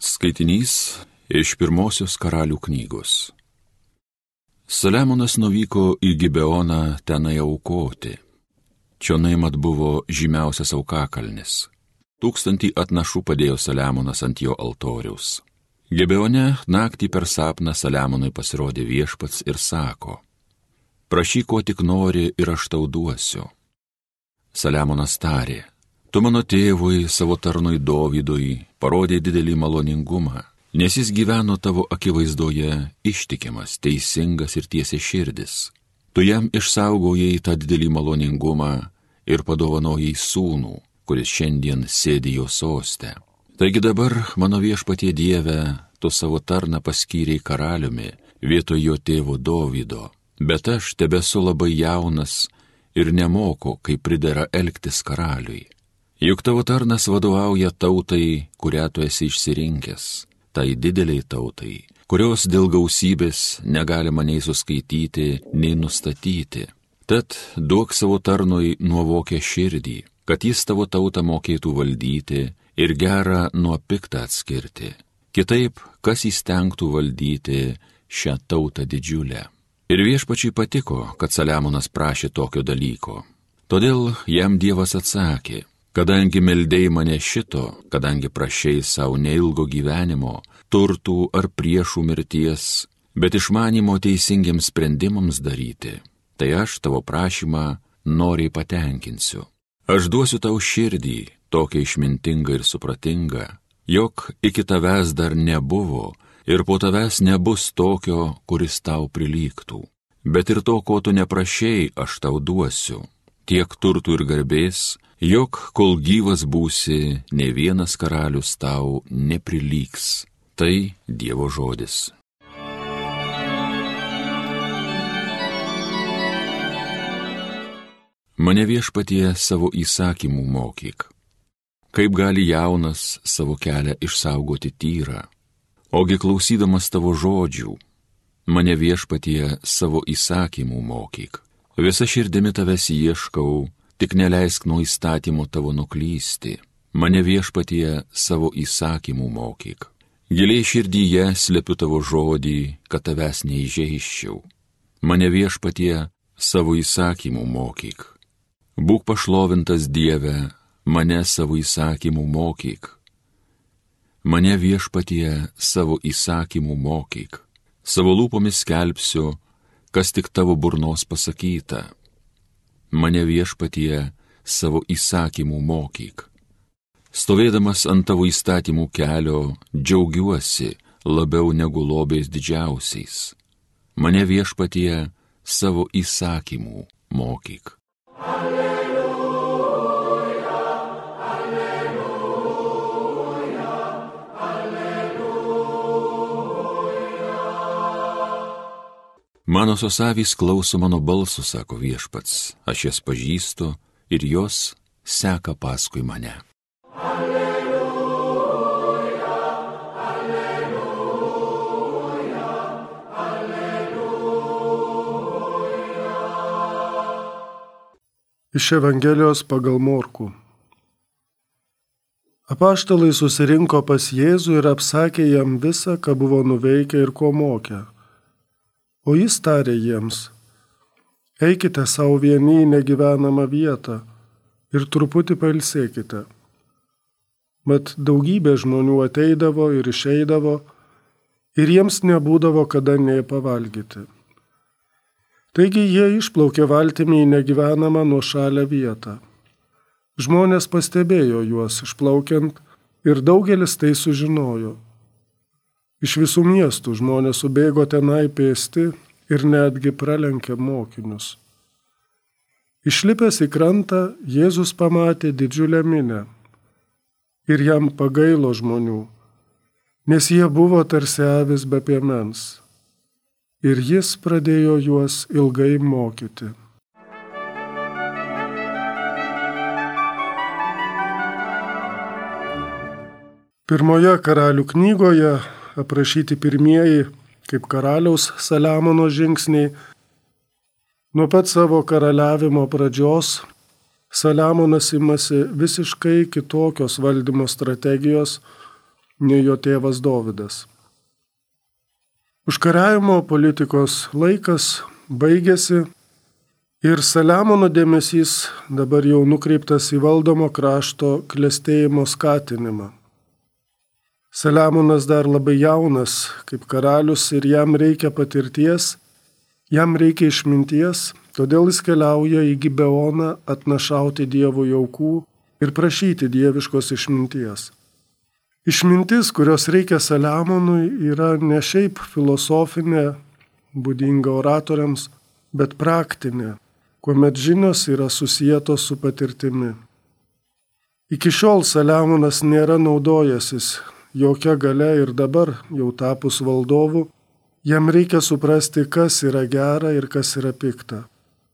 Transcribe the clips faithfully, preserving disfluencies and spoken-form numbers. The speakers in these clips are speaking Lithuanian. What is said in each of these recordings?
Skaitinys iš pirmosios Karalių knygos. Saliamonas nuvyko į Gibeoną tenai aukoti. Čionai mat buvo žymiausias aukakalnis. Tūkstantį atnašų padėjo Saliamonas ant jo altoriaus. Gibeone naktį per sapną Saliamonui pasirodė viešpats ir sako: prašyk, ko tik nori, ir aš tau duosiu. Saliamonas tarė: tu mano tėvui, savo tarnui Dovydui, parodė didelį maloningumą, nes jis gyveno tavo akivaizdoje ištikimas, teisingas ir tiesiaširdis. Tu jam išsaugojai tą didelį maloningumą ir padovanojai sūnų, kuris šiandien sėdi jo soste. Taigi dabar, mano viešpatie Dieve, tu savo tarną paskyrei karaliumi vietoj jo tėvo Dovydo, bet aš tebesu labai jaunas ir nemoku, kaip pridera elgtis karaliui. Juk tavo tarnas vadovauja tautai, kurią tu esi išsirinkęs, tai dideliai tautai, kurios dėl gausybės negalima nei suskaityti, nei nustatyti. Tad duok savo tarnui nuovokę širdį, kad jis tavo tautą mokėtų valdyti ir gerą nuo piktą atskirti. Kitaip, kas įstengtų valdyti šią tautą didžiulę. Ir viešpačiui patiko, kad Saliamonas prašė tokio dalyko. Todėl jam Dievas atsakė: kadangi meldei mane šito, kadangi prašei savo neilgo gyvenimo, turtų ar priešų mirties, bet išmanimo teisingiams sprendimams daryti, tai aš tavo prašymą noriai patenkinsiu. Aš duosiu tau širdį, tokią išmintingą ir supratingą, jog iki tavęs dar nebuvo ir po tavęs nebus tokio, kuris tau prilygtų. Bet ir to, ko tu neprašei, aš tau duosiu, tiek turtų ir garbės, jog kol gyvas būsi, ne vienas karalius tau neprilygs. Tai Dievo žodis. Mane viešpatie savo įsakymų mokyk. Kaip gali jaunas savo kelią išsaugoti tyrą? Ogi klausydamas tavo žodžių, mane viešpatie savo įsakymų mokyk. Visa širdimi tavęs ieškau, tik neleisk nuo įstatymo tavo nuklysti. Mane viešpatie savo įsakymų mokyk. Giliai širdyje slepiu tavo žodį, kad tavęs neįžeiščiau. Mane viešpatie savo įsakymų mokyk. Būk pašlovintas Dieve, mane savo įsakymų mokyk. Mane viešpatie savo įsakymų mokyk. Savo lūpomis skelbsiu, kas tik tavo burnos pasakyta. Mane viešpatie savo įsakymų mokyk. Stovėdamas ant tavo įstatymų kelio, džiaugiuosi labiau negu lobiais didžiausiais. Mane viešpatie savo įsakymų mokyk. Alleluja, alleluja, alleluja. Mano sosavys klauso mano balso, sako viešpats, aš jas pažįstu ir jos seka paskui mane. Alleluja, alleluja, alleluja. Iš Evangelijos pagal Morkų. Apaštalai susirinko pas Jėzų ir apsakė jam visą, ką buvo nuveikę ir ko mokė. O jis tarė jiems: eikite savo vieni į negyvenamą vietą ir truputį pailsėkite. Mat daugybė žmonių ateidavo ir išeidavo, ir jiems nebūdavo kada nė pavalgyti. Taigi jie išplaukė valtimi į negyvenamą nuošalią vietą. Žmonės pastebėjo juos išplaukiant ir daugelis tai sužinojo. Iš visų miestų žmonės subėgo tenai pėsti ir netgi pralenkė mokinius. Išlipęs į krantą, Jėzus pamatė didžiulę minią ir jam pagailo žmonių, nes jie buvo tarsi avys be piemens. Ir jis pradėjo juos ilgai mokyti. Pirmoje Karalių knygoje aprašyti pirmieji, kaip karaliaus Saliamono žingsniai. Nuo pat savo karaliavimo pradžios Saliamonas imasi visiškai kitokios valdymo strategijos nei jo tėvas Dovydas. Užkariavimo politikos laikas baigėsi ir Saliamono dėmesys dabar jau nukreiptas į valdomo krašto klestėjimo skatinimą. Saliamonas dar labai jaunas kaip karalius ir jam reikia patirties, jam reikia išminties, todėl jis keliauja į Gibeoną atnašauti Dievui aukų ir prašyti dieviškos išminties. Išmintis, kurios reikia Saliamonui, yra ne šiaip filosofinė, būdinga oratoriams, bet praktinė, kuomet žinios yra susietos su patirtimi. Iki šiol Saliamonas nėra naudojęsis jokia galia ir dabar, jau tapus valdovu, jam reikia suprasti, kas yra gera ir kas yra pikta.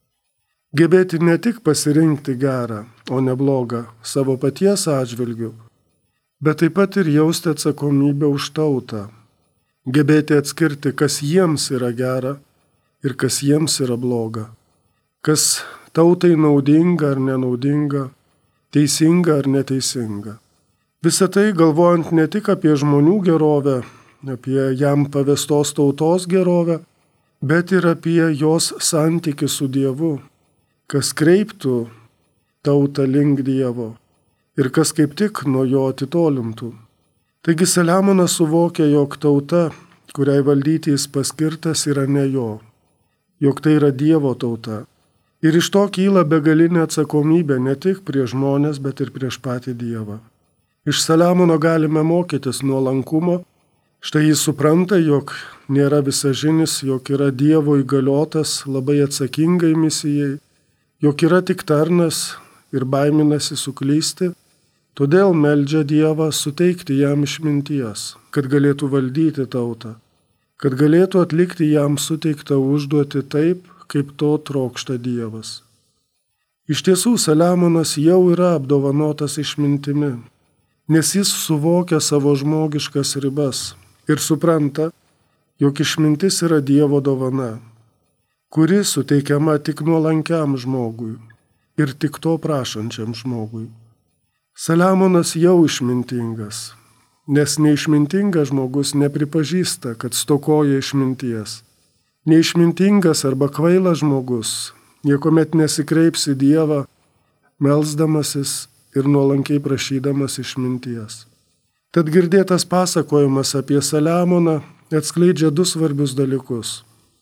Gebėti ne tik pasirinkti gerą, o ne blogą savo paties atžvilgiu, bet taip pat ir jausti atsakomybę už tautą. Gebėti atskirti, kas jiems yra gera ir kas jiems yra bloga. Kas tautai naudinga ar nenaudinga, teisinga ar neteisinga. Visą tai galvojant ne tik apie žmonių gerovę, apie jam pavestos tautos gerovę, bet ir apie jos santykį su Dievu, kas kreiptų tautą link Dievo ir kas kaip tik nuo jo atitolintų. Taigi Saliamonas suvokia, jog tauta, kuriai valdyti jis paskirtas, yra ne jo, jog tai yra Dievo tauta. Ir iš to kyla begalinė atsakomybė ne tik prieš žmonės, bet ir prieš patį Dievą. Iš Saliamono galime mokytis nuolankumo, štai jis supranta, jog nėra visažinis, jog yra Dievo įgaliotas labai atsakingai misijai, jog yra tik tarnas ir baiminasi suklysti, todėl meldžia Dievą suteikti jam išminties, kad galėtų valdyti tautą, kad galėtų atlikti jam suteiktą užduotį taip, kaip to trokšta Dievas. Iš tiesų, Saliamonas jau yra apdovanotas išmintimi, nes jis suvokia savo žmogiškas ribas ir supranta, jog išmintis yra Dievo dovana, kuri suteikiama tik nuolankiam žmogui ir tik to prašančiam žmogui. Saliamonas jau išmintingas, nes neišmintingas žmogus nepripažįsta, kad stokoja išminties. Neišmintingas arba kvailas žmogus niekuomet nesikreips į Dievą, melsdamasis ir nuolankiai prašydamas išminties. Tad girdėtas pasakojimas apie Saliamoną atskleidžia du svarbius dalykus.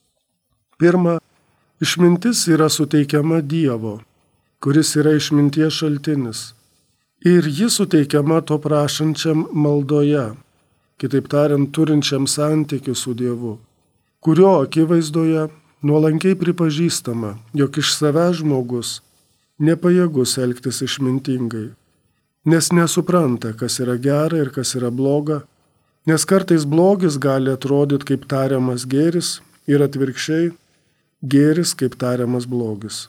Pirma, išmintis yra suteikiama Dievo, kuris yra išminties šaltinis. Ir ji suteikiama to prašančiam maldoje, kitaip tariant, turinčiam santykių su Dievu, kurio akivaizdoje nuolankiai pripažįstama, jog iš savęs žmogus nepajėgus elgtis išmintingai, nes nesupranta, kas yra gera ir kas yra bloga, nes kartais blogis gali atrodyti kaip tariamas gėris ir atvirkščiai gėris kaip tariamas blogis.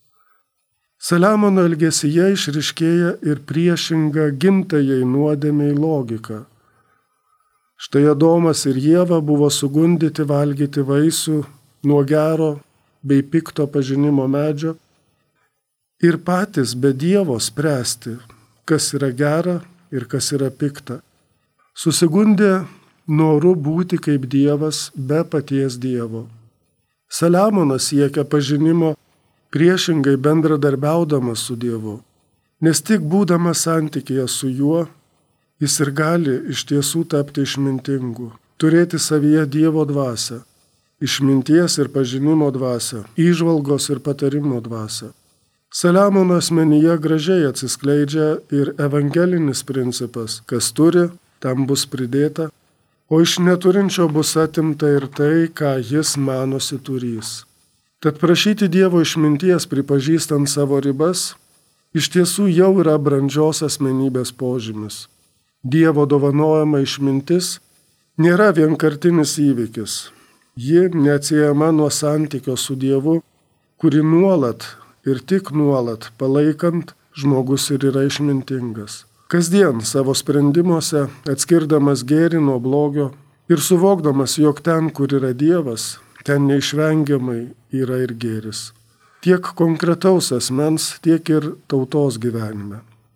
Saliamono elgesyje išryškėja ir priešinga gimtajai nuodėmei logika. Štai Adomas ir Ieva buvo sugundyti valgyti vaisių nuo gero bei pikto pažinimo medžio ir patys be Dievo spręsti, kas yra gera ir kas yra pikta. Susigundė noru būti kaip Dievas be paties Dievo. Saliamonas siekia pažinimo priešingai bendradarbiaudamas su Dievu, nes tik būdamas santykėje su juo, jis ir gali iš tiesų tapti išmintingu, turėti savyje Dievo dvasią, išminties ir pažinimo dvasią, įžvalgos ir patarimo dvasią. Saliamono asmenyje gražiai atsiskleidžia ir evangelinis principas, kas turi, tam bus pridėta, o iš neturinčio bus atimta ir tai, ką jis manosi turys. Tad prašyti Dievo išminties pripažįstant savo ribas, iš tiesų jau yra brandžios asmenybės požymis. Dievo dovanojama išmintis nėra vienkartinis įvykis. Ji neatsiejama nuo santykio su Dievu, kuri nuolat ir tik nuolat palaikant žmogus ir yra išmintingas. Kasdien savo sprendimuose atskirdamas gėrį nuo blogio ir suvokdamas, jog ten, kur yra Dievas, ten neišvengiamai yra ir gėris. Tiek konkretaus asmens, tiek ir tautos gyvenime.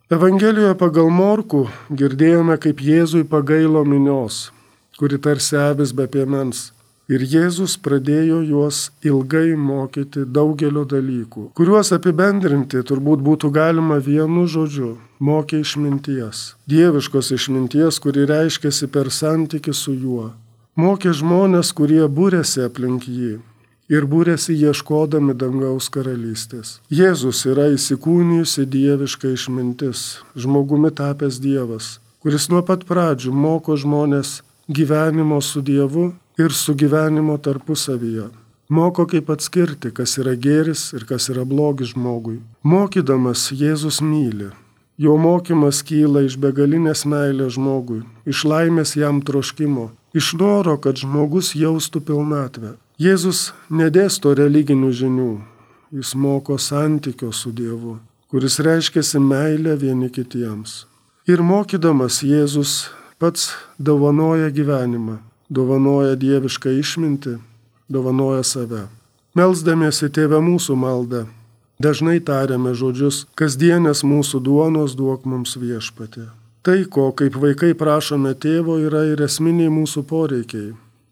Evangelijoje pagal Morkų girdėjome, kaip Jėzui pagailo minios, kuri tarsi avis be piemens. Ir Jėzus pradėjo juos ilgai mokyti daugelio dalykų, kuriuos apibendrinti turbūt būtų galima vienu žodžiu – mokė išminties. Dieviškos išminties, kuri reiškiasi per santykį su juo. Mokė žmonės, kurie būrėsi aplink jį ir būrėsi ieškodami dangaus karalystės. Jėzus yra įsikūnijusi dieviška išmintis, žmogumi tapęs Dievas, kuris nuo pat pradžių moko žmonės gyvenimo su Dievu ir su gyvenimo tarpusavyje. Moko, kaip atskirti, kas yra gėris ir kas yra blogis žmogui. Mokydamas Jėzus myli. Jo mokymas kyla iš begalinės meilės žmogui, iš laimės jam troškimo, iš noro, kad žmogus jaustų pilnatvę. Jėzus nedėsto religinių žinių, jis moko santykio su Dievu, kuris reiškiasi meilę vieni kitiems. Ir mokydamas Jėzus pats dovanoja gyvenimą, dovanoja dievišką išmintį, dovanoja save. Melsdamiesi Tėve mūsų maldą, dažnai tariame žodžius, kasdienės mūsų duonos duok mums Viešpatie. Tai, ko kaip vaikai prašome Tėvo, yra ir esminiai mūsų poreikiai.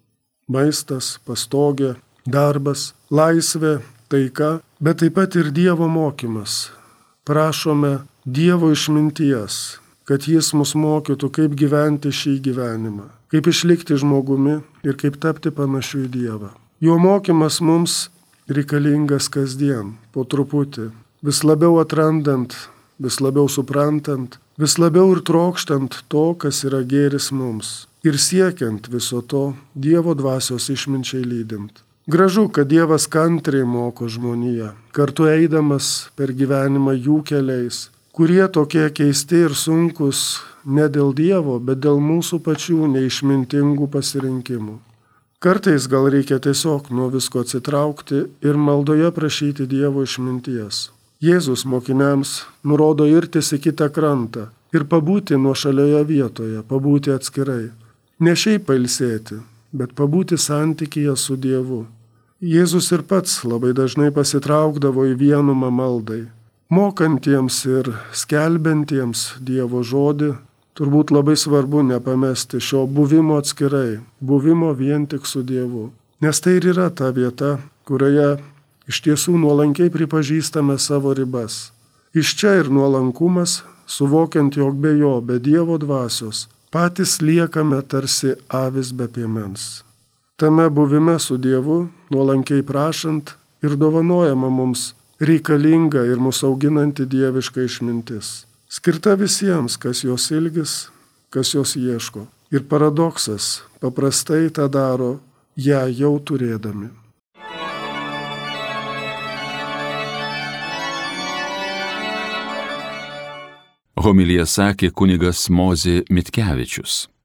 Maistas, pastogė, darbas, laisvė, taika, bet taip pat ir Dievo mokymas. Prašome Dievo išminties, kad Jis mus mokytų, kaip gyventi šį gyvenimą, kaip išlikti žmogumi ir kaip tapti panašiu į Dievą. Jo mokymas mums reikalingas kasdien, po truputį, vis labiau atrandant, vis labiau suprantant, vis labiau ir trokštant to, kas yra gėris mums, ir siekiant viso to Dievo dvasios išminčiai lydint. Gražu, kad Dievas kantriai moko žmoniją, kartu eidamas per gyvenimą jų keliais, kurie tokie keisti ir sunkus ne dėl Dievo, bet dėl mūsų pačių neišmintingų pasirinkimų. Kartais gal reikia tiesiog nuo visko atsitraukti ir maldoje prašyti Dievo išminties. Jėzus mokiniams nurodo irtis į kitą krantą ir pabūti nuošalioje vietoje, pabūti atskirai. Ne šiaip pailsėti, bet pabūti santykyje su Dievu. Jėzus ir pats labai dažnai pasitraukdavo į vienumą maldai. Mokantiems ir skelbiantiems Dievo žodį turbūt labai svarbu nepamesti šio buvimo atskirai, buvimo vien tik su Dievu. Nes tai ir yra ta vieta, kurioje iš tiesų nuolankiai pripažįstame savo ribas. Iš čia ir nuolankumas, suvokiant, jog be jo, be Dievo dvasios, patys liekame tarsi avis be piemens. Tame buvime su Dievu, nuolankiai prašant ir dovanojama mums reikalinga ir mūsų auginanti dieviška išmintis. Skirta visiems, kas jos ilgis, kas jos ieško. Ir paradoksas, paprastai tą daro ją jau turėdami. Homiliją sakė kunigas Mozė Mitkevičius.